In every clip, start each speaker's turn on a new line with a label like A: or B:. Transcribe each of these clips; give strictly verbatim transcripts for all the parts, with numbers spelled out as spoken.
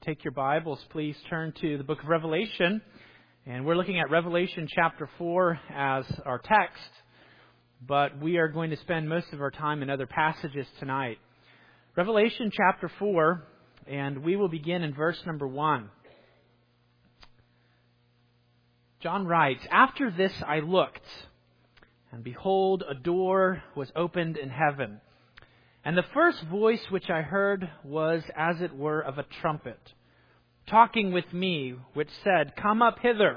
A: take your Bibles, please turn to the book of Revelation. And we're looking at Revelation chapter four as our text. But we are going to spend most of our time in other passages tonight. Revelation chapter four, and we will begin in verse number one. John writes, "After this I looked, and behold, a door was opened in heaven. And the first voice which I heard was as it were of a trumpet, talking with me, which said, 'Come up hither,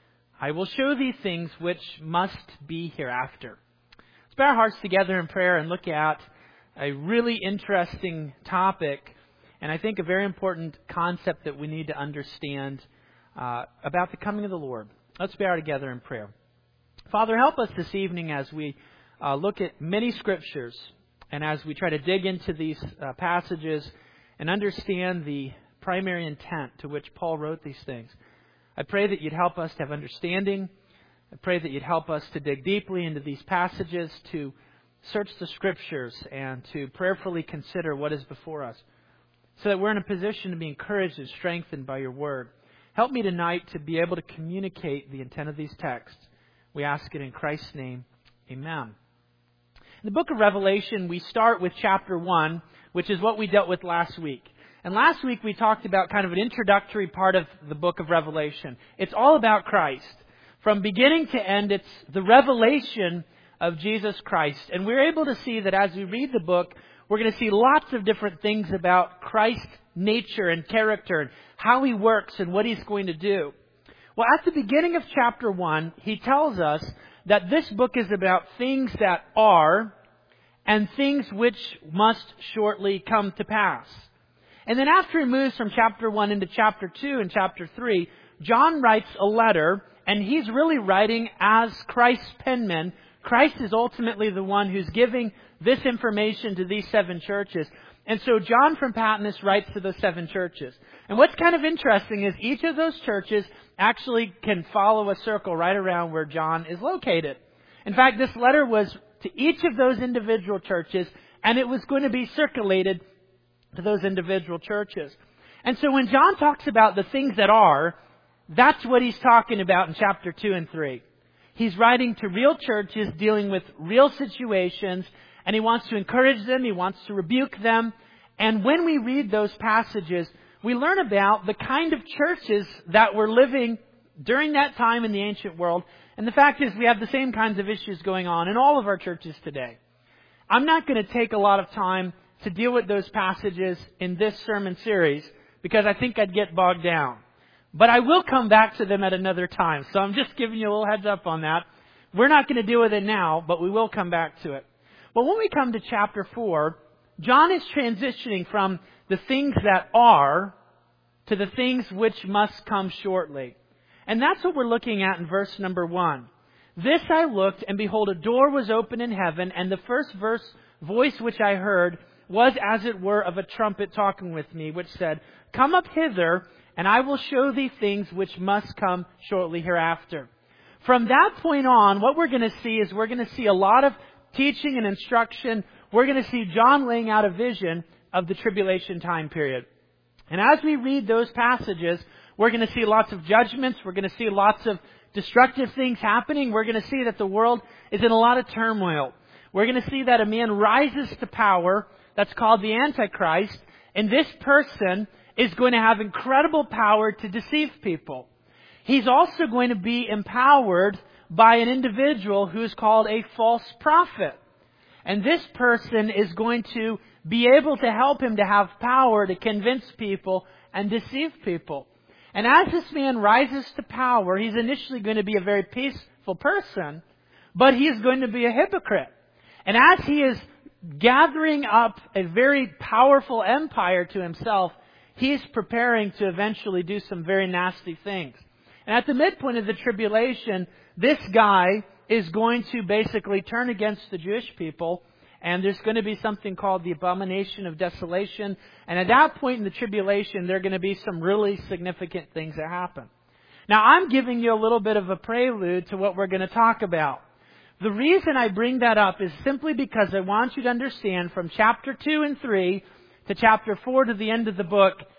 A: I will show thee things which must be hereafter.'" Let's bow our hearts together in prayer and look at a really interesting topic, and I think a very important concept that we need to understand uh, about the coming of the Lord. Let's bow together in prayer. Father, help us this evening as we uh, look at many scriptures and as we try to dig into these uh, passages and understand the primary intent to which Paul wrote these things. I pray that you'd help us to have understanding. I pray that you'd help us to dig deeply into these passages, to search the scriptures, and to prayerfully consider what is before us, so that we're in a position to be encouraged and strengthened by your word. Help me tonight to be able to communicate the intent of these texts. We ask it in Christ's name. Amen. In the book of Revelation, we start with chapter one, which is what we dealt with last week. And last week we talked about kind of an introductory part of the book of Revelation. It's all about Christ. From beginning to end, it's the revelation of Jesus Christ. And we're able to see that as we read the book, we're going to see lots of different things about Christ's nature and character and how He works and what He's going to do. Well, at the beginning of chapter one, he tells us that this book is about things that are and things which must shortly come to pass. And then after he moves from chapter one into chapter two and chapter three, John writes a letter, and he's really writing as Christ's penman. Christ is ultimately the one who's giving this information to these seven churches. And so John from Patmos writes to those seven churches. And what's kind of interesting is each of those churches actually can follow a circle right around where John is located. In fact, this letter was to each of those individual churches, and it was going to be circulated to those individual churches. And so when John talks about the things that are, that's what he's talking about in chapter two and three. He's writing to real churches dealing with real situations, and he wants to encourage them, he wants to rebuke them. And when we read those passages, we learn about the kind of churches that were living during that time in the ancient world. And the fact is, we have the same kinds of issues going on in all of our churches today. I'm not going to take a lot of time to deal with those passages in this sermon series, because I think I'd get bogged down. But I will come back to them at another time. So I'm just giving you a little heads up on that. We're not going to deal with it now, but we will come back to it. But when we come to chapter four, John is transitioning from the things that are to the things which must come shortly. And that's what we're looking at in verse number one. "This I looked, and behold, a door was opened in heaven, and the first verse voice which I heard was as it were of a trumpet talking with me, which said, 'Come up hither, and I will show thee things which must come shortly hereafter.'" From that point on, what we're going to see is we're going to see a lot of teaching and instruction. We're going to see John laying out a vision of the tribulation time period. And as we read those passages, we're going to see lots of judgments. We're going to see lots of destructive things happening. We're going to see that the world is in a lot of turmoil. We're going to see that a man rises to power that's called the Antichrist. And this person is going to have incredible power to deceive people. He's also going to be empowered by an individual who's called a false prophet. And this person is going to be able to help him to have power to convince people and deceive people. And as this man rises to power, he's initially going to be a very peaceful person, but he's going to be a hypocrite. And as he is gathering up a very powerful empire to himself, he's preparing to eventually do some very nasty things. And at the midpoint of the tribulation, this guy is going to basically turn against the Jewish people, and there's going to be something called the abomination of desolation. And at that point in the tribulation, there are going to be some really significant things that happen. Now, I'm giving you a little bit of a prelude to what we're going to talk about. The reason I bring that up is simply because I want you to understand from chapter two and three to chapter four to the end of the book,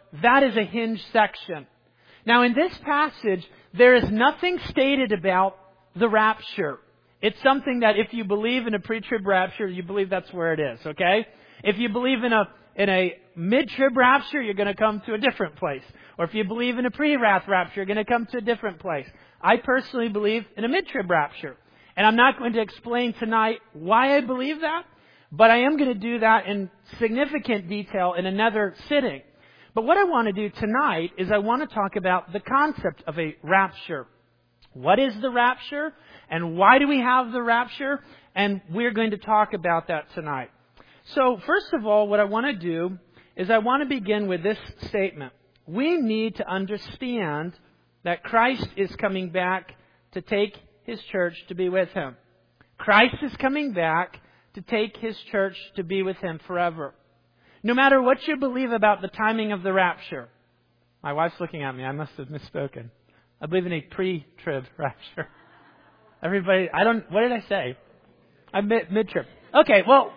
A: that is a hinge section. Now in this passage, there is nothing stated about the rapture. It's something that if you believe in a pre-trib rapture, you believe that's where it is, okay? If you believe in a in a mid-trib rapture, you're going to come to a different place. Or if you believe in a pre-wrath rapture, you're going to come to a different place. I personally believe in a mid-trib rapture. And I'm not going to explain tonight why I believe that, but I am going to do that in significant detail in another sitting. But what I want to do tonight is I want to talk about the concept of a rapture. What is the rapture? And why do we have the rapture? And we're going to talk about that tonight. So first of all, what I want to do is I want to begin with this statement. We need to understand that Christ is coming back to take His church to be with Him. Christ is coming back to take His church to be with Him forever. No matter what you believe about the timing of the rapture. My wife's looking at me. I must have misspoken. I believe in a pre-trib rapture. Everybody, I don't, what did I say? I'm mid, mid-trib. Okay, well,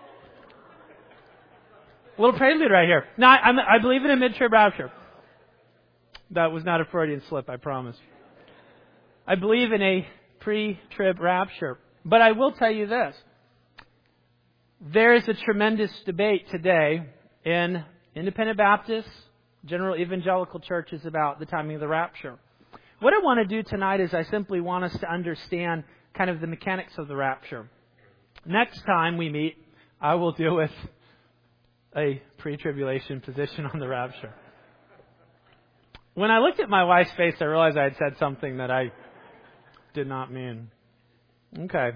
A: a little prelude right here. No, I, I'm, I believe in a mid-trib rapture. That was not a Freudian slip, I promise. I believe in a pre-trib rapture. But I will tell you this. There is a tremendous debate today in independent Baptists, general evangelical churches about the timing of the rapture. What I want to do tonight is I simply want us to understand kind of the mechanics of the rapture. Next time we meet, I will deal with a pre-tribulation position on the rapture. When I looked at my wife's face, I realized I had said something that I did not mean. Okay.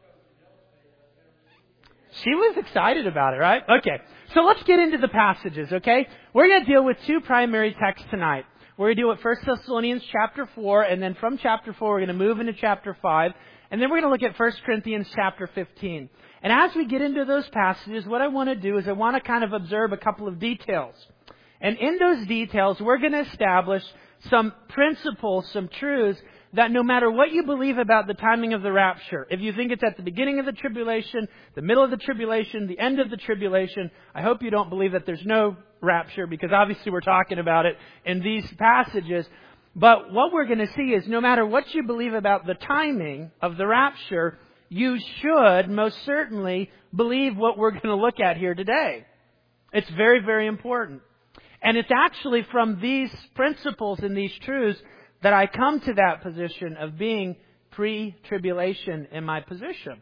A: She was excited about it, right? Okay. So let's get into the passages, okay? We're going to deal with two primary texts tonight. We're going to deal with First Thessalonians chapter four, and then from chapter four, we're going to move into chapter five, and then we're going to look at First Corinthians chapter fifteen. And as we get into those passages, what I want to do is I want to kind of observe a couple of details. And in those details, we're going to establish some principles, some truths, that no matter what you believe about the timing of the rapture, if you think it's at the beginning of the tribulation, the middle of the tribulation, the end of the tribulation, I hope you don't believe that there's no rapture, because obviously we're talking about it in these passages. But what we're going to see is no matter what you believe about the timing of the rapture, you should most certainly believe what we're going to look at here today. It's very, very important. And it's actually from these principles and these truths that I come to that position of being pre-tribulation in my position.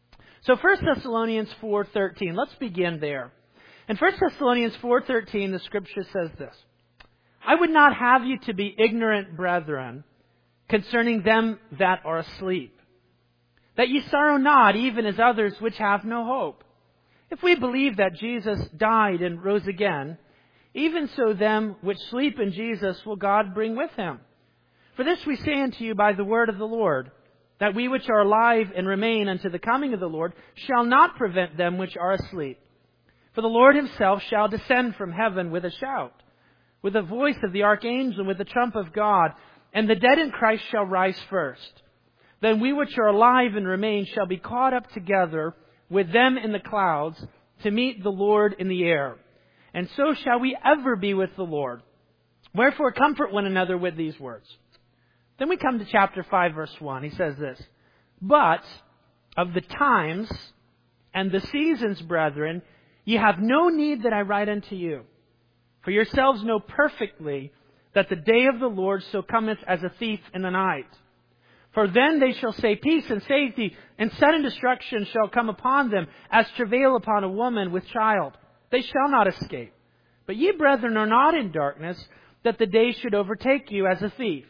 A: So First Thessalonians four thirteen, let's begin there. In First Thessalonians four thirteen, the Scripture says this: I would not have you to be ignorant, brethren, concerning them that are asleep, that ye sorrow not, even as others which have no hope. If we believe that Jesus died and rose again, even so them which sleep in Jesus will God bring with Him. For this we say unto you by the word of the Lord, that we which are alive and remain unto the coming of the Lord shall not prevent them which are asleep. For the Lord Himself shall descend from heaven with a shout, with the voice of the archangel, and with the trump of God, and the dead in Christ shall rise first. Then we which are alive and remain shall be caught up together with them in the clouds to meet the Lord in the air. And so shall we ever be with the Lord. Wherefore comfort one another with these words. Then we come to chapter five, verse one. He says this: But of the times and the seasons, brethren, ye have no need that I write unto you. For yourselves know perfectly that the day of the Lord so cometh as a thief in the night. For then they shall say, Peace and safety, and sudden destruction shall come upon them, as travail upon a woman with child. They shall not escape. But ye, brethren, are not in darkness, that the day should overtake you as a thief.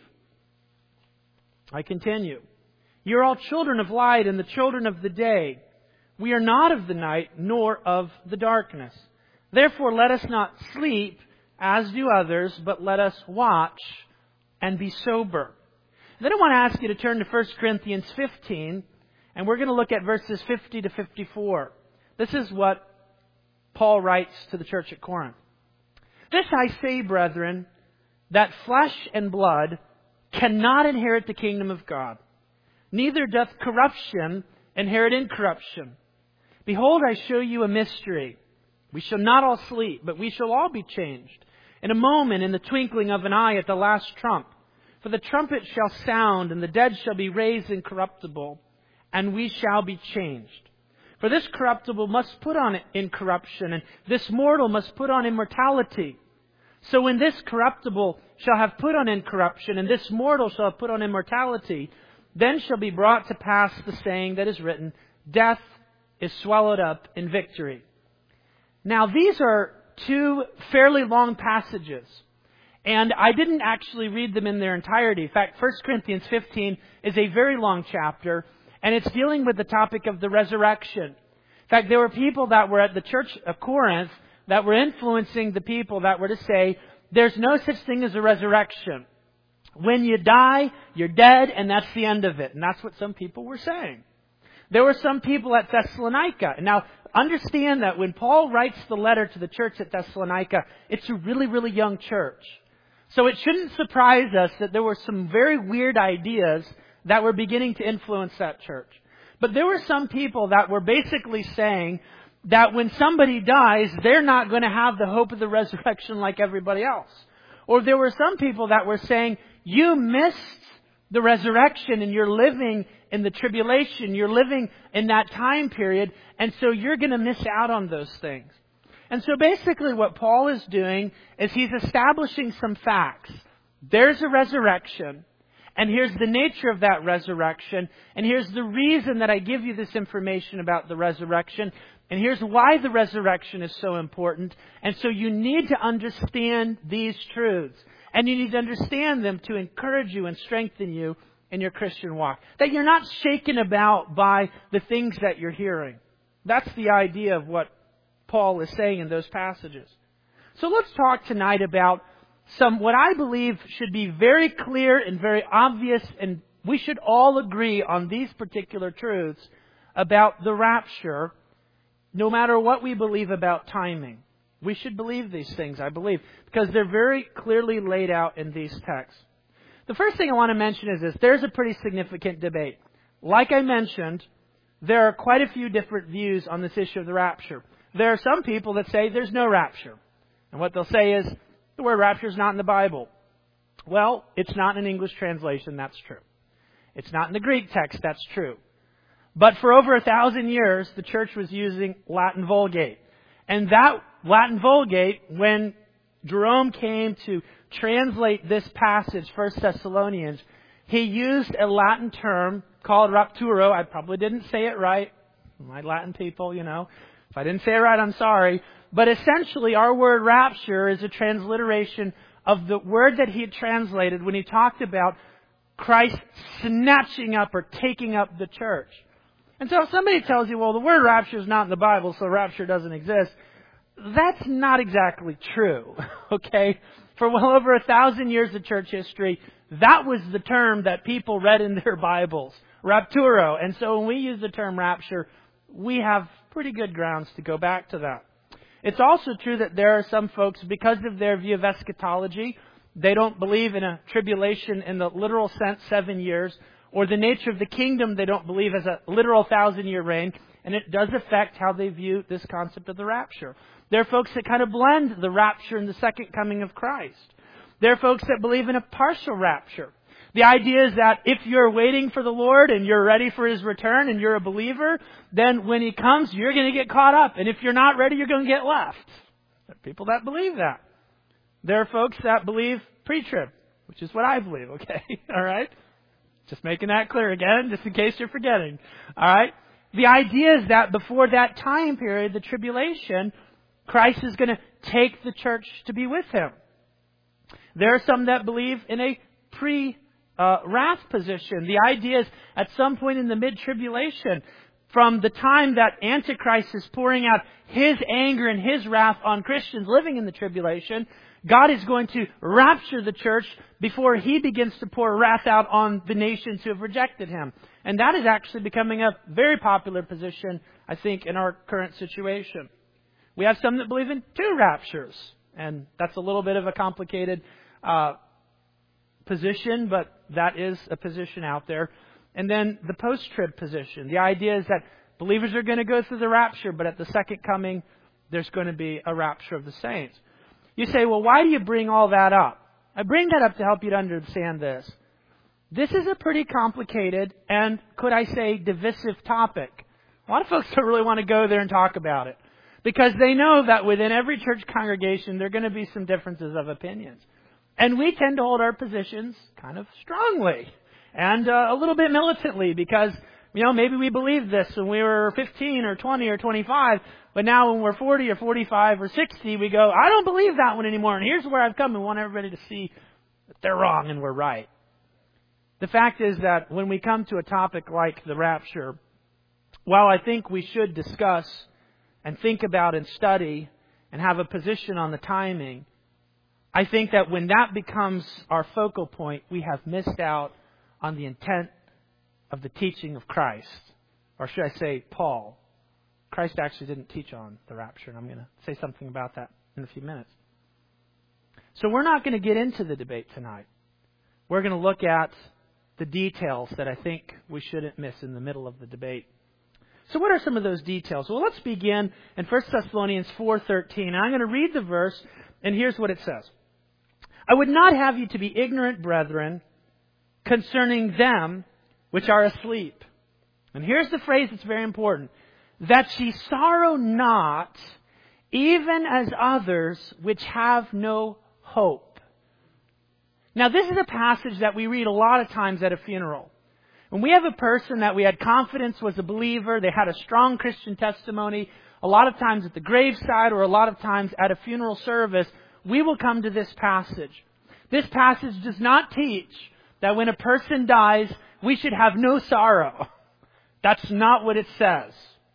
A: I continue. You are all children of light and the children of the day. We are not of the night, nor of the darkness. Therefore let us not sleep, as do others, but let us watch and be sober. Then I want to ask you to turn to First Corinthians fifteen, and we're going to look at verses fifty to fifty-four. This is what Paul writes to the church at Corinth. This I say, brethren, that flesh and blood cannot inherit the kingdom of God, neither doth corruption inherit incorruption. Behold, I show you a mystery. We shall not all sleep, but we shall all be changed. in a moment, in the twinkling of an eye, at the last trump. For the trumpet shall sound, and the dead shall be raised incorruptible, and we shall be changed. For this corruptible must put on incorruption, and this mortal must put on immortality. So when this corruptible shall have put on incorruption, and this mortal shall have put on immortality, then shall be brought to pass the saying that is written, death is swallowed up in victory. Now these are two fairly long passages, and I didn't actually read them in their entirety. In fact, First Corinthians fifteen is a very long chapter, and it's dealing with the topic of the resurrection. In fact, there were people that were at the church of Corinth that were influencing the people that were to say, there's no such thing as a resurrection. When you die, you're dead, and that's the end of it. And that's what some people were saying. There were some people at Thessalonica. And now, understand that when Paul writes the letter to the church at Thessalonica, it's a really, really young church. So it shouldn't surprise us that there were some very weird ideas that were beginning to influence that church. But there were some people that were basically saying that when somebody dies, they're not going to have the hope of the resurrection like everybody else. Or there were some people that were saying, you missed the resurrection and you're living in the tribulation. You're living in that time period, and so you're going to miss out on those things. And so basically what Paul is doing is he's establishing some facts. There's a resurrection, and here's the nature of that resurrection, and here's the reason that I give you this information about the resurrection, and here's why the resurrection is so important. And so you need to understand these truths. And you need to understand them to encourage you and strengthen you in your Christian walk. That you're not shaken about by the things that you're hearing. That's the idea of what Paul is saying in those passages. So let's talk tonight about some, what I believe should be very clear and very obvious, and we should all agree on these particular truths about the rapture, no matter what we believe about timing. We should believe these things, I believe, because they're very clearly laid out in these texts. The first thing I want to mention is this. There's a pretty significant debate. Like I mentioned, there are quite a few different views on this issue of the rapture. There are some people that say there's no rapture. And what they'll say is, the word rapture is not in the Bible. Well, it's not in an English translation, that's true. It's not in the Greek text, that's true. But for over a thousand years, the church was using Latin Vulgate. And that Latin Vulgate, when Jerome came to translate this passage, First Thessalonians, he used a Latin term called rapturo. I probably didn't say it right. My Latin people, you know. If I didn't say it right, I'm sorry. But essentially, our word rapture is a transliteration of the word that he had translated when he talked about Christ snatching up or taking up the church. And so if somebody tells you, well, the word rapture is not in the Bible, so rapture doesn't exist, that's not exactly true, okay? For well over a thousand years of church history, that was the term that people read in their Bibles, rapturo. And so when we use the term rapture, we have pretty good grounds to go back to that. It's also true that there are some folks, because of their view of eschatology, they don't believe in a tribulation in the literal sense, seven years, or the nature of the kingdom they don't believe as a literal thousand-year reign, and it does affect how they view this concept of the rapture. There are folks that kind of blend the rapture and the second coming of Christ. There are folks that believe in a partial rapture. The idea is that if you're waiting for the Lord and you're ready for His return and you're a believer, then when He comes, you're going to get caught up. And if you're not ready, you're going to get left. There are people that believe that. There are folks that believe pre-trib, which is what I believe, okay? All right? Just making that clear again, just in case you're forgetting. All right? The idea is that before that time period, the tribulation, Christ is going to take the church to be with Him. There are some that believe in a pre-wrath position. The idea is at some point in the mid-tribulation, from the time that Antichrist is pouring out his anger and his wrath on Christians living in the tribulation, God is going to rapture the church before He begins to pour wrath out on the nations who have rejected Him. And that is actually becoming a very popular position, I think, in our current situation. We have some that believe in two raptures. And that's a little bit of a complicated uh, position, but that is a position out there. And then the post-trib position. The idea is that believers are going to go through the rapture, but at the second coming, there's going to be a rapture of the saints. You say, well, why do you bring all that up? I bring that up to help you to understand this. This is a pretty complicated and, could I say, divisive topic. A lot of folks don't really want to go there and talk about it because they know that within every church congregation there are going to be some differences of opinions. And we tend to hold our positions kind of strongly and uh, a little bit militantly because, you know, maybe we believed this when we were fifteen or twenty or twenty-five, but now when we're forty or forty-five or sixty, we go, I don't believe that one anymore, and here's where I've come, and want everybody to see that they're wrong and we're right. The fact is that when we come to a topic like the rapture, while I think we should discuss and think about and study and have a position on the timing, I think that when that becomes our focal point, we have missed out on the intent of the teaching of Christ. Or should I say Paul? Christ actually didn't teach on the rapture, and I'm going to say something about that in a few minutes. So we're not going to get into the debate tonight. We're going to look at the details that I think we shouldn't miss in the middle of the debate. So what are some of those details? Well, let's begin in First Thessalonians four thirteen. I'm going to read the verse, and here's what it says. I would not have you to be ignorant, brethren, concerning them which are asleep. And here's the phrase that's very important. That ye sorrow not, even as others which have no hope. Now, this is a passage that we read a lot of times at a funeral. When we have a person that we had confidence was a believer, they had a strong Christian testimony, a lot of times at the graveside or a lot of times at a funeral service, we will come to this passage. This passage does not teach that when a person dies, we should have no sorrow. That's not what it says.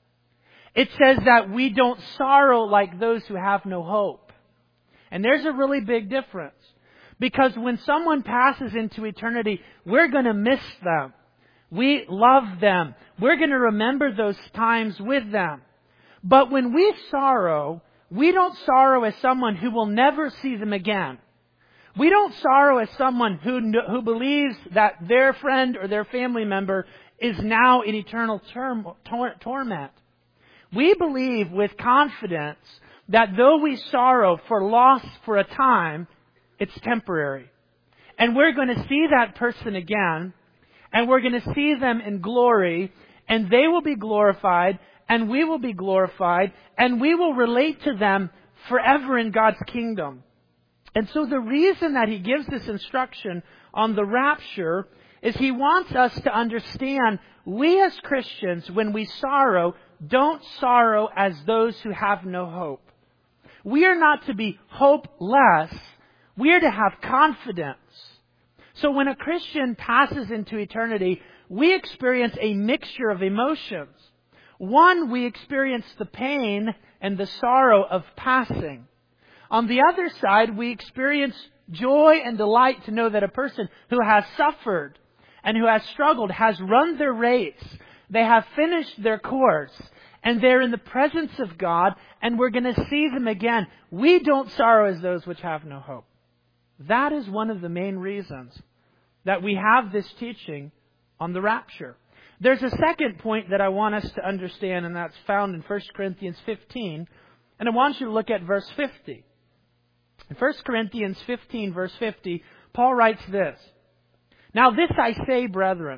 A: It says that we don't sorrow like those who have no hope. And there's a really big difference. Because when someone passes into eternity, we're going to miss them. We love them. We're going to remember those times with them. But when we sorrow, we don't sorrow as someone who will never see them again. We don't sorrow as someone who who believes that their friend or their family member is now in eternal term, tor- torment. We believe with confidence that though we sorrow for loss for a time, it's temporary. And we're going to see that person again, and we're going to see them in glory, and they will be glorified, and we will be glorified, and we will relate to them forever in God's kingdom. And so the reason that He gives this instruction on the rapture is He wants us to understand we as Christians, when we sorrow, don't sorrow as those who have no hope. We are not to be hopeless. We are to have confidence. So when a Christian passes into eternity, we experience a mixture of emotions. One, we experience the pain and the sorrow of passing. On the other side, we experience joy and delight to know that a person who has suffered and who has struggled has run their race. They have finished their course, and they're in the presence of God, and we're going to see them again. We don't sorrow as those which have no hope. That is one of the main reasons that we have this teaching on the rapture. There's a second point that I want us to understand, and that's found in First Corinthians fifteen. And I want you to look at verse fifty. In First Corinthians fifteen, verse fifty, Paul writes this. Now this I say, brethren,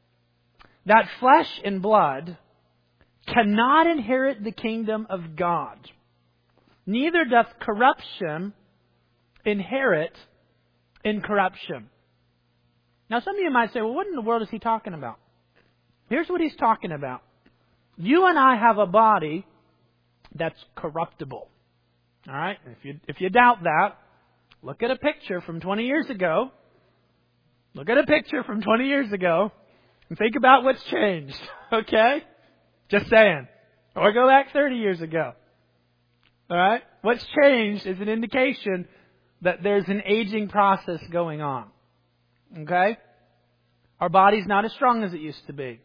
A: that flesh and blood cannot inherit the kingdom of God. Neither doth corruption inherit incorruption. Now some of you might say, well, what in the world is he talking about? Here's what he's talking about. You and I have a body that's corruptible. All right? If you if you doubt that, look at a picture from twenty years ago. Look at a picture from twenty years ago and think about what's changed. Okay? Just saying. Or go back thirty years ago. All right? What's changed is an indication that there's an aging process going on. Okay? Our body's not as strong as it used to be.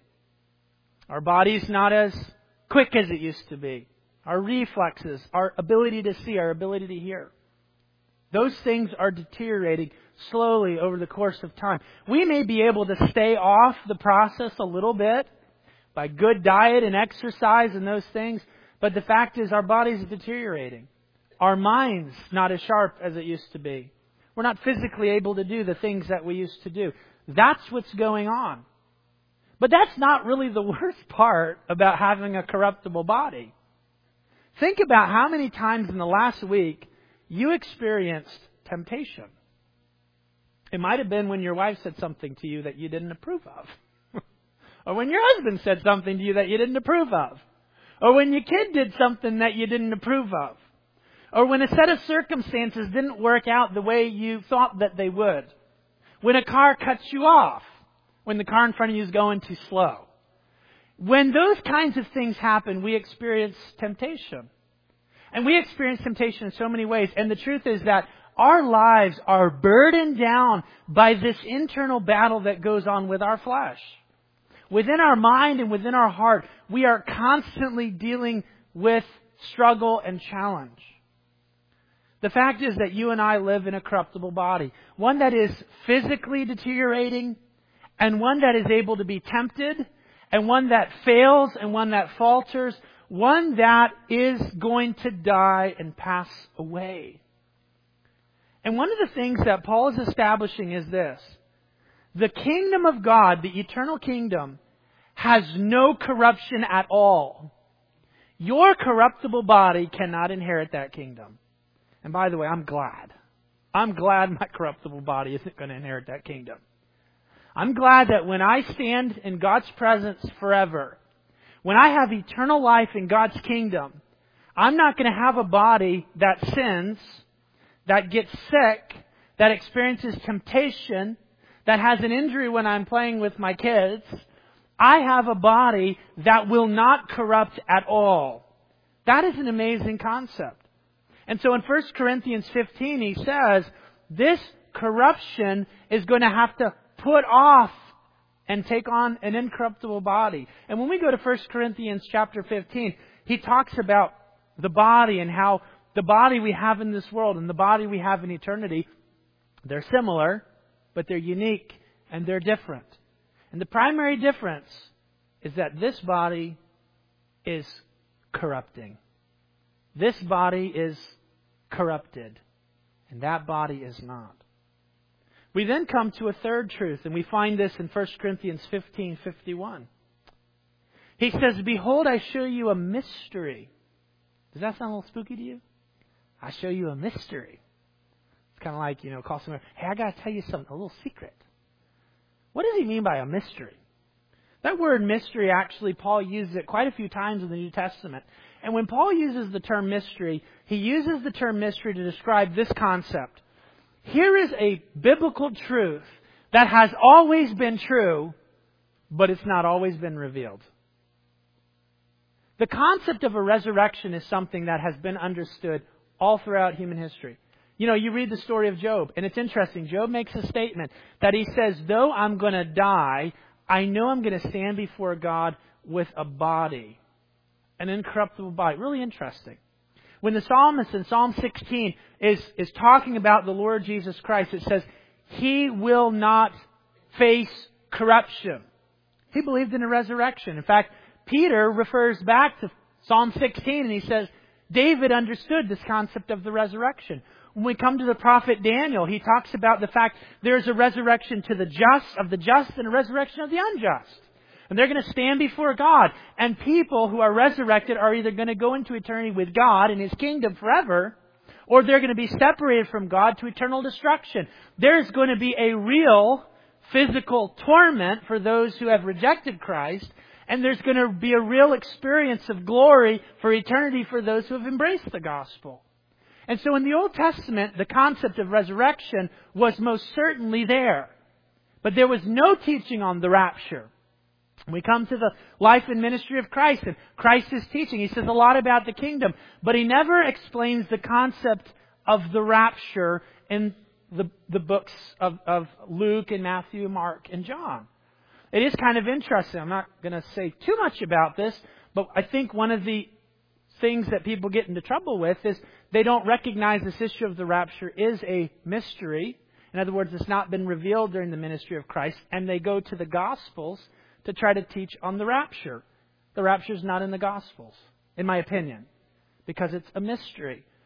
A: Our body's not as quick as it used to be. Our reflexes, our ability to see, our ability to hear. Those things are deteriorating slowly over the course of time. We may be able to stay off the process a little bit by good diet and exercise and those things, but the fact is our body's deteriorating. Our minds not as sharp as it used to be. We're not physically able to do the things that we used to do. That's what's going on. But that's not really the worst part about having a corruptible body. Think about how many times in the last week you experienced temptation. It might have been when your wife said something to you that you didn't approve of. Or when your husband said something to you that you didn't approve of. Or when your kid did something that you didn't approve of. Or when a set of circumstances didn't work out the way you thought that they would. When a car cuts you off. When the car in front of you is going too slow. When those kinds of things happen, we experience temptation. And we experience temptation in so many ways. And the truth is that our lives are burdened down by this internal battle that goes on with our flesh. Within our mind and within our heart, we are constantly dealing with struggle and challenge. The fact is that you and I live in a corruptible body. One that is physically deteriorating, and one that is able to be tempted, and one that fails, and one that falters, one that is going to die and pass away. And one of the things that Paul is establishing is this. The kingdom of God, the eternal kingdom, has no corruption at all. Your corruptible body cannot inherit that kingdom. And by the way, I'm glad. I'm glad my corruptible body isn't going to inherit that kingdom. I'm glad that when I stand in God's presence forever, when I have eternal life in God's kingdom, I'm not going to have a body that sins, that gets sick, that experiences temptation, that has an injury when I'm playing with my kids. I have a body that will not corrupt at all. That is an amazing concept. And so in First Corinthians fifteen, he says, this corruption is going to have to put off and take on an incorruptible body. And when we go to First Corinthians chapter fifteen, he talks about the body and how the body we have in this world and the body we have in eternity, they're similar, but they're unique and they're different. And the primary difference is that this body is corrupting. This body is corrupted, and that body is not. We then come to a third truth, and we find this in First Corinthians fifteen fifty-one. He says, "Behold, I show you a mystery." Does that sound a little spooky to you? I show you a mystery. It's kind of like, you know, call someone, hey, I got to tell you something, a little secret. What does he mean by a mystery? That word mystery, actually, Paul uses it quite a few times in the New Testament. And when Paul uses the term mystery, he uses the term mystery to describe this concept. Here is a biblical truth that has always been true, but it's not always been revealed. The concept of a resurrection is something that has been understood all throughout human history. You know, you read the story of Job, and it's interesting. Job makes a statement that he says, though I'm going to die, I know I'm going to stand before God with a body, an incorruptible body. Really interesting. When the psalmist in Psalm sixteen is, is talking about the Lord Jesus Christ, it says, He will not face corruption. He believed in a resurrection. In fact, Peter refers back to Psalm sixteen and he says, David understood this concept of the resurrection. When we come to the prophet Daniel, he talks about the fact there's a resurrection to the just, of the just, and a resurrection of the unjust. And they're going to stand before God. And people who are resurrected are either going to go into eternity with God in His kingdom forever, or they're going to be separated from God to eternal destruction. There's going to be a real physical torment for those who have rejected Christ. And there's going to be a real experience of glory for eternity for those who have embraced the gospel. And so in the Old Testament, the concept of resurrection was most certainly there. But there was no teaching on the rapture. We come to the life and ministry of Christ, and Christ is teaching. He says a lot about the kingdom, but He never explains the concept of the rapture in the, the books of, of Luke and Matthew, Mark, and John. It is kind of interesting. I'm not going to say too much about this, but I think one of the things that people get into trouble with is they don't recognize this issue of the rapture is a mystery. In other words, it's not been revealed during the ministry of Christ, and they go to the Gospels to try to teach on the rapture. The rapture is not in the Gospels, in my opinion, because it's a mystery.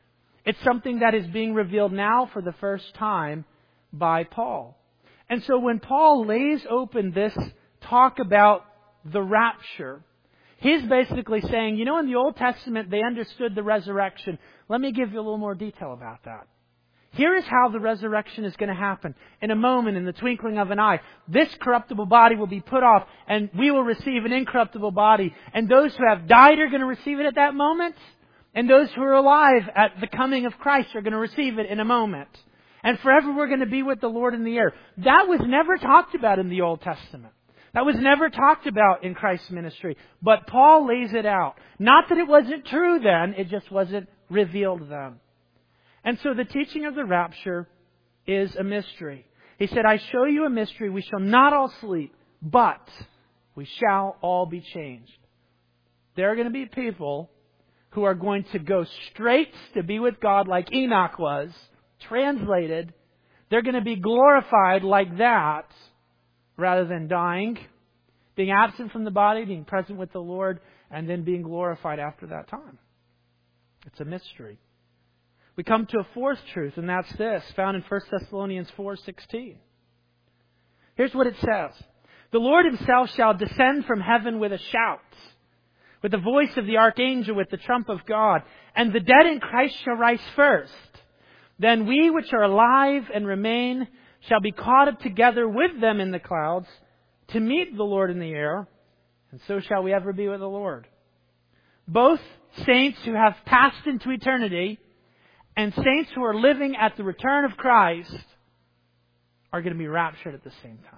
A: It's something that is being revealed now for the first time by Paul. And so when Paul lays open this talk about the rapture, he's basically saying, you know, in the Old Testament they understood the resurrection. Let me give you a little more detail about that. Here is how the resurrection is going to happen. In a moment, in the twinkling of an eye, this corruptible body will be put off and we will receive an incorruptible body. And those who have died are going to receive it at that moment. And those who are alive at the coming of Christ are going to receive it in a moment. And forever we're going to be with the Lord in the air. That was never talked about in the Old Testament. That was never talked about in Christ's ministry. But Paul lays it out. Not that it wasn't true then, it just wasn't revealed then. And so the teaching of the rapture is a mystery. He said, I show you a mystery. We shall not all sleep, but we shall all be changed. There are going to be people who are going to go straight to be with God like Enoch was, translated. They're going to be glorified like that rather than dying, being absent from the body, being present with the Lord, and then being glorified after that time. It's a mystery. We come to a fourth truth, and that's this, found in First Thessalonians four sixteen. Here's what it says. The Lord Himself shall descend from heaven with a shout, with the voice of the archangel, with the trump of God, and the dead in Christ shall rise first. Then we which are alive and remain shall be caught up together with them in the clouds to meet the Lord in the air, and so shall we ever be with the Lord. Both saints who have passed into eternity and saints who are living at the return of Christ are going to be raptured at the same time.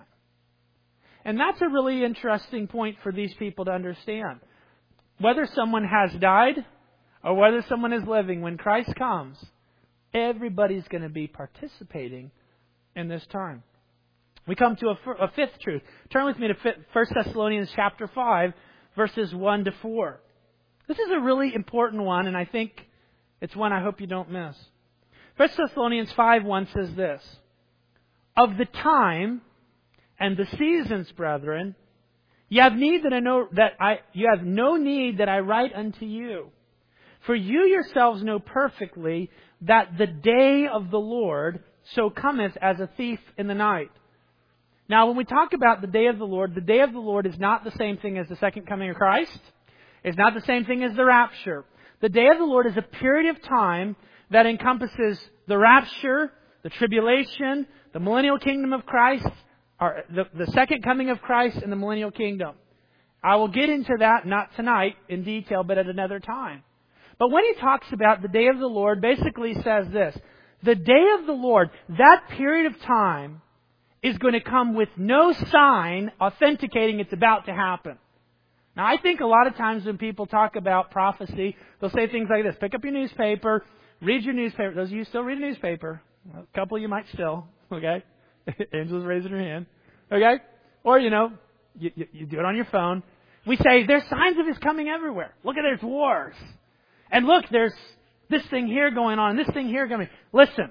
A: And that's a really interesting point for these people to understand. Whether someone has died or whether someone is living, when Christ comes, everybody's going to be participating in this time. We come to a, a fifth truth. Turn with me to First Thessalonians chapter five, verses one to four. This is a really important one, and I think it's one I hope you don't miss. First Thessalonians five one says this, of the time and the seasons, brethren, you have need that I know that I you have no need that I write unto you. For you yourselves know perfectly that the day of the Lord so cometh as a thief in the night. Now, when we talk about the day of the Lord, the day of the Lord is not the same thing as the second coming of Christ. It's not the same thing as the rapture. The day of the Lord is a period of time that encompasses the rapture, the tribulation, the millennial kingdom of Christ, or the, the second coming of Christ, and the millennial kingdom. I will get into that, not tonight in detail, but at another time. But when he talks about the day of the Lord, basically says this. The day of the Lord, that period of time, is going to come with no sign authenticating it's about to happen. Now, I think a lot of times when people talk about prophecy, they'll say things like this. Pick up your newspaper, read your newspaper. Those of you who still read a newspaper, a couple of you might still, okay? Angela's raising her hand, okay? Or, you know, you, you, you do it on your phone. We say, there's signs of His coming everywhere. Look at there's wars. And look, there's this thing here going on, this thing here going on. Listen,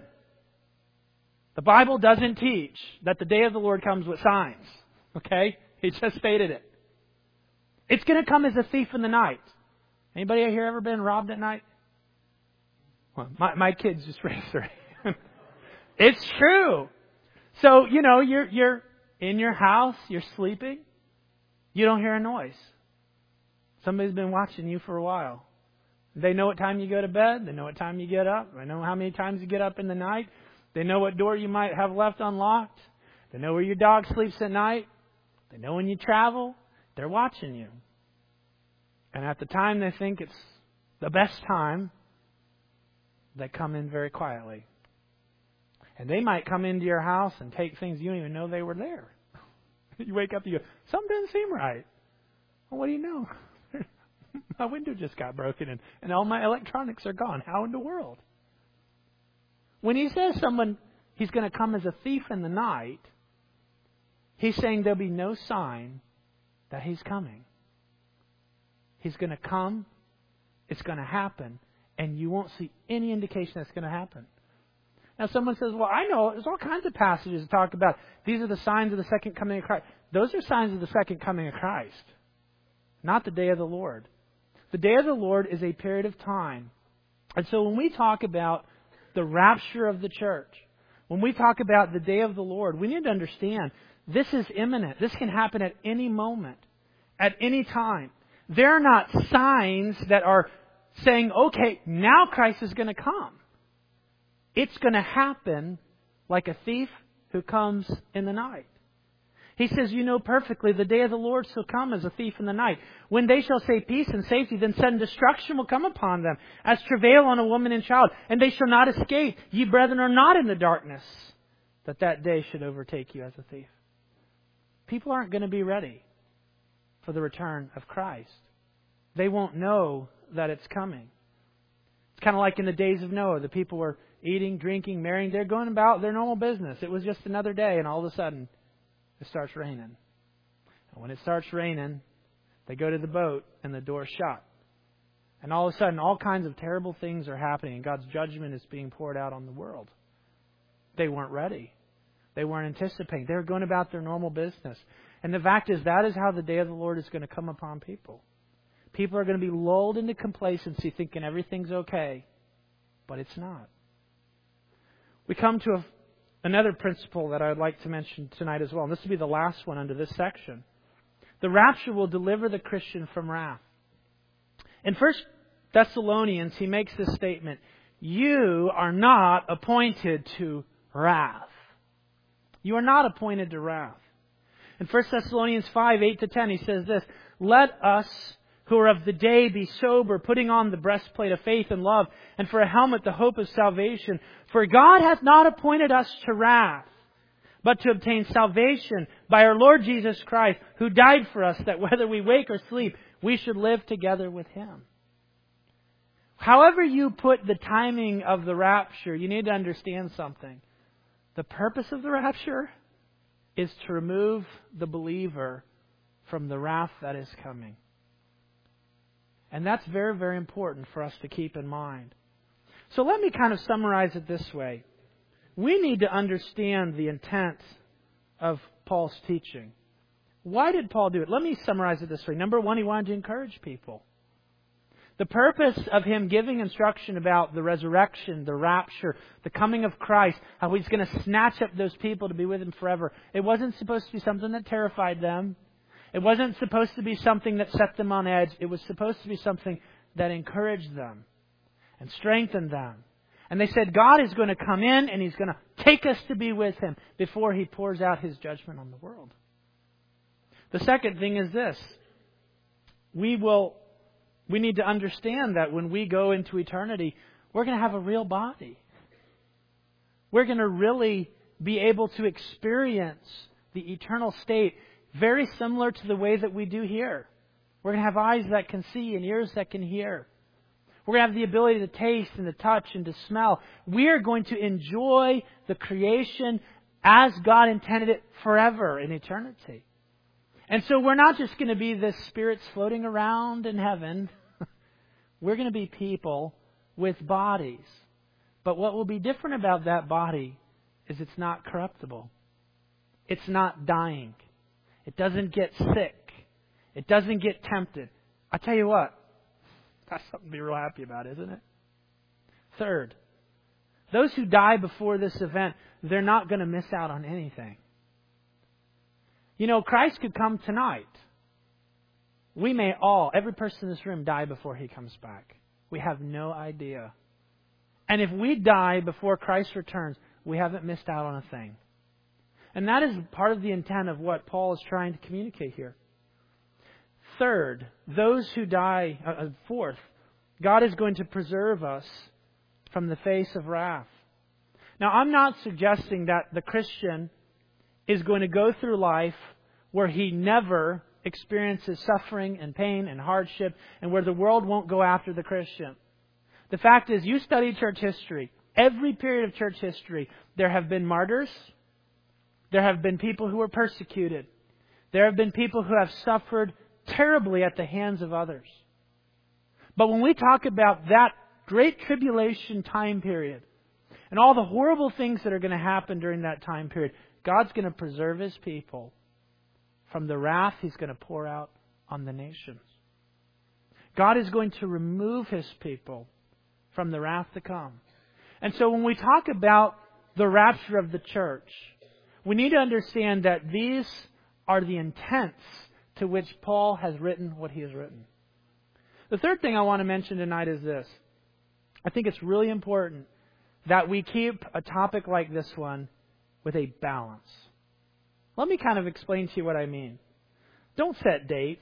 A: the Bible doesn't teach that the day of the Lord comes with signs, okay? He just stated it. It's going to come as a thief in the night. Anybody here ever been robbed at night? Well, my, my kids just raised their hand. It's true. So, you know, you're, you're in your house, you're sleeping, you don't hear a noise. Somebody's been watching you for a while. They know what time you go to bed. They know what time you get up. They know how many times you get up in the night. They know what door you might have left unlocked. They know where your dog sleeps at night. They know when you travel. They're watching you. And at the time they think it's the best time, they come in very quietly. And they might come into your house and take things you don't even know they were there. You wake up and you go, something doesn't seem right. Well, what do you know? My window just got broken in, and all my electronics are gone. How in the world? When he says someone, he's going to come as a thief in the night, he's saying there'll be no sign that He's coming. He's going to come, it's going to happen, and you won't see any indication that's going to happen. Now someone says, well, I know, there's all kinds of passages that talk about these are the signs of the second coming of Christ. Those are signs of the second coming of Christ, not the day of the Lord. The day of the Lord is a period of time And so when we talk about the rapture of the church, when we talk about the day of the Lord, we need to understand this is imminent. This can happen at any moment, at any time. They're not signs that are saying, okay, now Christ is going to come. It's going to happen like a thief who comes in the night. He says, you know perfectly, the day of the Lord shall come as a thief in the night. When they shall say peace and safety, then sudden destruction will come upon them, as travail on a woman and child, and they shall not escape. Ye brethren are not in the darkness, that that day should overtake you as a thief. People aren't going to be ready for the return of Christ. They won't know that it's coming. It's kind of like in the days of Noah. The people were eating, drinking, marrying. They're going about their normal business. It was just another day, and all of a sudden, it starts raining. And when it starts raining, they go to the boat and the door's shut. And all of a sudden, all kinds of terrible things are happening and God's judgment is being poured out on the world. They weren't ready. They weren't anticipating. They were going about their normal business. And the fact is, that is how the day of the Lord is going to come upon people. People are going to be lulled into complacency thinking everything's okay. But it's not. We come to a Another principle that I would like to mention tonight as well, and this will be the last one under this section. The rapture will deliver the Christian from wrath. In First Thessalonians, he makes this statement, you are not appointed to wrath. You are not appointed to wrath. In First Thessalonians five, eight to ten, he says this, let us who are of the day be sober, putting on the breastplate of faith and love, and for a helmet the hope of salvation. For God hath not appointed us to wrath, but to obtain salvation by our Lord Jesus Christ, who died for us, that whether we wake or sleep, we should live together with Him. However you put the timing of the rapture, you need to understand something. The purpose of the rapture is to remove the believer from the wrath that is coming. And that's very, very important for us to keep in mind. So let me kind of summarize it this way. We need to understand the intent of Paul's teaching. Why did Paul do it? Let me summarize it this way. Number one, he wanted to encourage people. The purpose of him giving instruction about the resurrection, the rapture, the coming of Christ, how He's going to snatch up those people to be with Him forever. It wasn't supposed to be something that terrified them. It wasn't supposed to be something that set them on edge. It was supposed to be something that encouraged them and strengthened them. And they said, God is going to come in and He's going to take us to be with Him before He pours out His judgment on the world. The second thing is this. We will, we need to understand that when we go into eternity, we're going to have a real body. We're going to really be able to experience the eternal state very similar to the way that we do here. We're going to have eyes that can see and ears that can hear. We're going to have the ability to taste and to touch and to smell. We are going to enjoy the creation as God intended it forever in eternity. And so we're not just going to be the spirits floating around in heaven. We're going to be people with bodies. But what will be different about that body is it's not corruptible. It's not dying. It doesn't get sick. It doesn't get tempted. I tell you what, that's something to be real happy about, isn't it? Third, those who die before this event, they're not going to miss out on anything. You know, Christ could come tonight. We may all, every person in this room, die before He comes back. We have no idea. And if we die before Christ returns, we haven't missed out on a thing. And that is part of the intent of what Paul is trying to communicate here. Third, those who die, uh, fourth, God is going to preserve us from the face of wrath. Now, I'm not suggesting that the Christian is going to go through life where he never experiences suffering and pain and hardship and where the world won't go after the Christian. The fact is, you study church history. Every period of church history, there have been martyrs. There have been people who were persecuted. There have been people who have suffered terribly at the hands of others. But when we talk about that great tribulation time period and all the horrible things that are going to happen during that time period, God's going to preserve His people from the wrath He's going to pour out on the nations. God is going to remove His people from the wrath to come. And so when we talk about the rapture of the church, we need to understand that these are the intents to which Paul has written what he has written. The third thing I want to mention tonight is this. I think it's really important that we keep a topic like this one with a balance. Let me kind of explain to you what I mean. Don't set dates.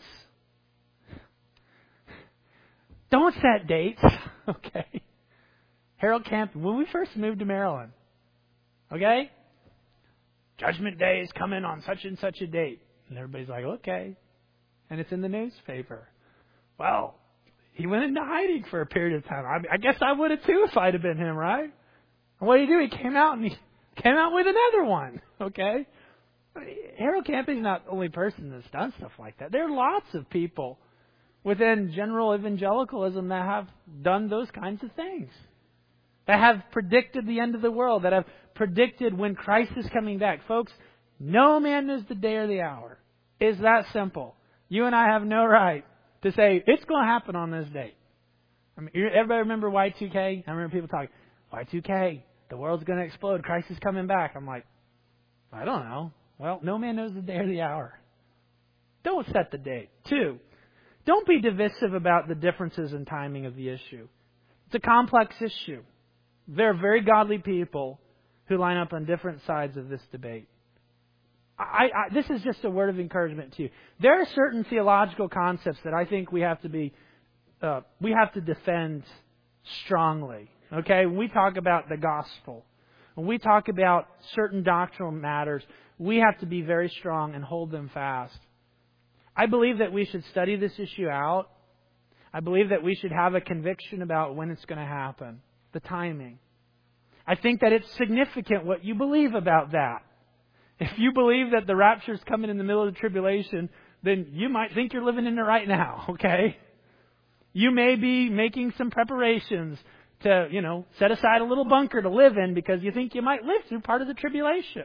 A: Don't set dates, okay? Harold Camp, when we first moved to Maryland, okay? Judgment Day is coming on such and such a date. And everybody's like, okay. And it's in the newspaper. Well, he went into hiding for a period of time. I, I guess I would have too if I'd have been him, right? And what did he do? He came out and he came out with another one, okay? Harold Camping's not the only person that's done stuff like that. There are lots of people within general evangelicalism that have done those kinds of things. That have predicted the end of the world. That have predicted when Christ is coming back. Folks, no man knows the day or the hour. It's that simple. You and I have no right to say, it's going to happen on this date. I mean, everybody remember Y two K? I remember people talking, Y two K, the world's going to explode. Christ is coming back. I'm like, I don't know. Well, no man knows the day or the hour. Don't set the date. Two, don't be divisive about the differences in timing of the issue. It's a complex issue. There are very godly people who line up on different sides of this debate. I, I, this is just a word of encouragement to you. There are certain theological concepts that I think we have to be, uh, we have to defend strongly. Okay, when we talk about the gospel, when we talk about certain doctrinal matters, we have to be very strong and hold them fast. I believe that we should study this issue out. I believe that we should have a conviction about when it's going to happen, the timing. I think that it's significant what you believe about that. If you believe that the rapture is coming in the middle of the tribulation, then you might think you're living in it right now, okay? You may be making some preparations to, you know, set aside a little bunker to live in because you think you might live through part of the tribulation.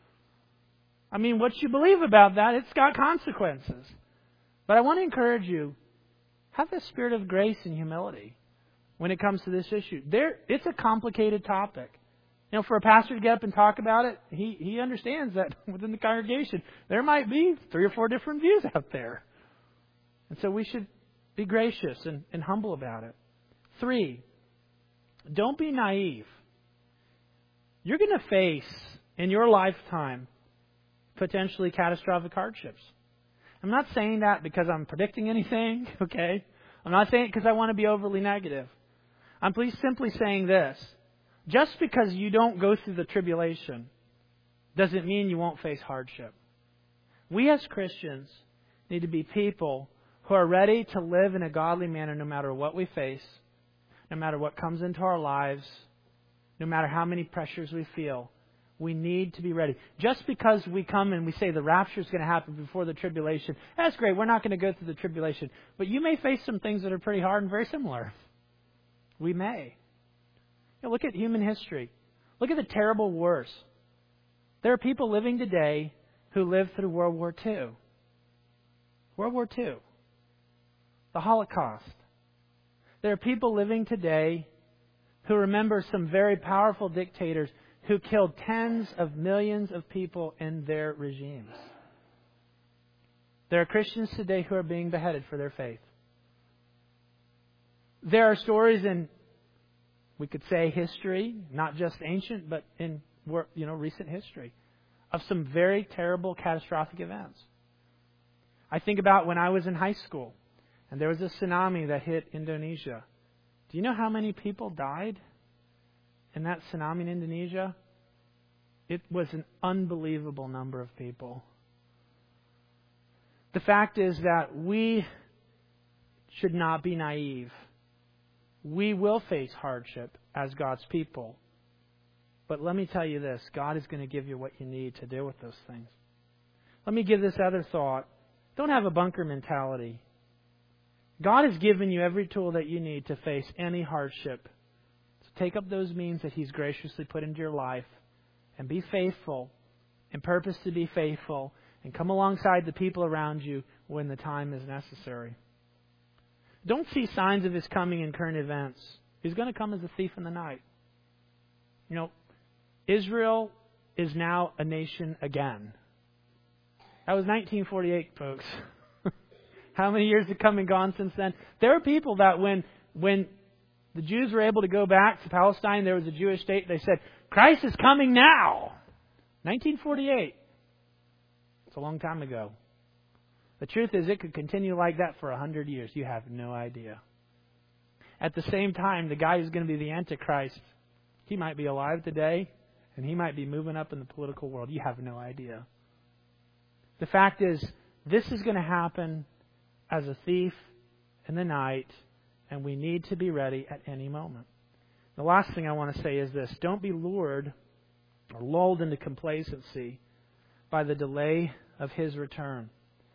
A: I mean, what you believe about that, it's got consequences. But I want to encourage you, have the spirit of grace and humility when it comes to this issue. There, it's a complicated topic. You know, for a pastor to get up and talk about it, he, he understands that within the congregation, there might be three or four different views out there. And so we should be gracious and, and humble about it. Three, don't be naive. You're going to face, in your lifetime, potentially catastrophic hardships. I'm not saying that because I'm predicting anything, okay? I'm not saying it because I want to be overly negative. I'm please simply saying this. Just because you don't go through the tribulation doesn't mean you won't face hardship. We as Christians need to be people who are ready to live in a godly manner no matter what we face, no matter what comes into our lives, no matter how many pressures we feel. We need to be ready. Just because we come and we say the rapture is going to happen before the tribulation, that's great. We're not going to go through the tribulation. But you may face some things that are pretty hard and very similar. We may. You know, look at human history. Look at the terrible wars. There are people living today who lived through World War Two. World War Two. The Holocaust. There are people living today who remember some very powerful dictators who killed tens of millions of people in their regimes. There are Christians today who are being beheaded for their faith. There are stories in, we could say, history, not just ancient, but in, you know, recent history, of some very terrible, catastrophic events. I think about when I was in high school, and there was a tsunami that hit Indonesia. Do you know how many people died in that tsunami in Indonesia? It was an unbelievable number of people. The fact is that we should not be naive. We will face hardship as God's people. But let me tell you this, God is going to give you what you need to deal with those things. Let me give this other thought. Don't have a bunker mentality. God has given you every tool that you need to face any hardship. So take up those means that He's graciously put into your life and be faithful and purpose to be faithful and come alongside the people around you when the time is necessary. Don't see signs of His coming in current events. He's going to come as a thief in the night. You know, Israel is now a nation again. That was nineteen forty-eight, folks. How many years have come and gone since then? There are people that when when the Jews were able to go back to Palestine, there was a Jewish state, they said, Christ is coming now. nineteen forty-eight. It's a long time ago. The truth is, it could continue like that for a hundred years. You have no idea. At the same time, the guy who's going to be the Antichrist, he might be alive today, and he might be moving up in the political world. You have no idea. The fact is, this is going to happen as a thief in the night, and we need to be ready at any moment. The last thing I want to say is this. Don't be lured or lulled into complacency by the delay of His return.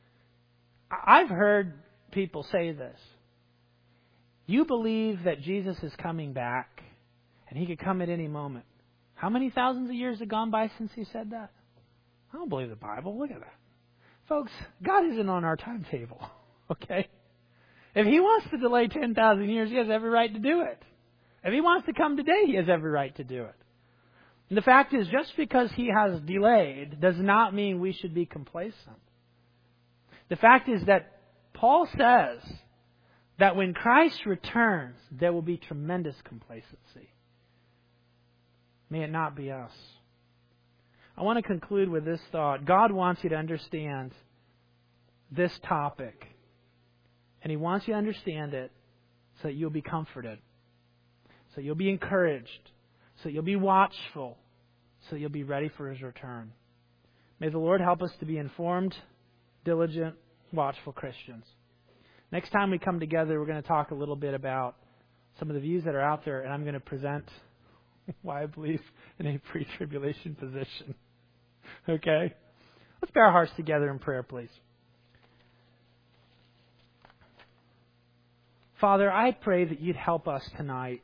A: I've heard people say this. You believe that Jesus is coming back, and He could come at any moment. How many thousands of years have gone by since He said that? I don't believe the Bible. Look at that. Folks, God isn't on our timetable. Okay? If He wants to delay ten thousand years, He has every right to do it. If He wants to come today, He has every right to do it. And the fact is, just because He has delayed does not mean we should be complacent. The fact is that Paul says that when Christ returns, there will be tremendous complacency. May it not be us. I want to conclude with this thought. God wants you to understand this topic. And He wants you to understand it so that you'll be comforted. So you'll be encouraged. So you'll be watchful. So you'll be ready for His return. May the Lord help us to be informed, diligent, watchful Christians. Next time we come together, we're going to talk a little bit about some of the views that are out there, and I'm going to present why I believe in a pre-tribulation position. Okay? Let's bear our hearts together in prayer, please. Father, I pray that You'd help us tonight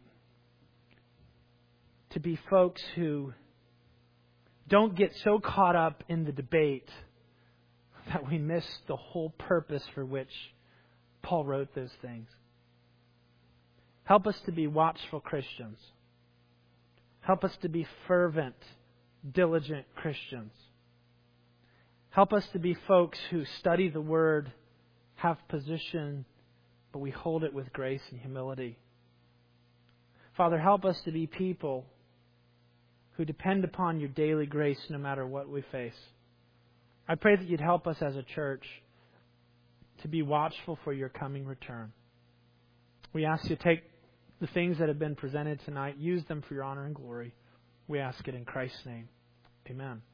A: to be folks who don't get so caught up in the debate that we miss the whole purpose for which Paul wrote those things. Help us to be watchful Christians. Help us to be fervent, diligent Christians. Help us to be folks who study the Word, have position, but we hold it with grace and humility. Father, help us to be people who depend upon Your daily grace no matter what we face. I pray that You'd help us as a church to be watchful for Your coming return. We ask You to take the things that have been presented tonight, use them for Your honor and glory. We ask it in Christ's name. Amen.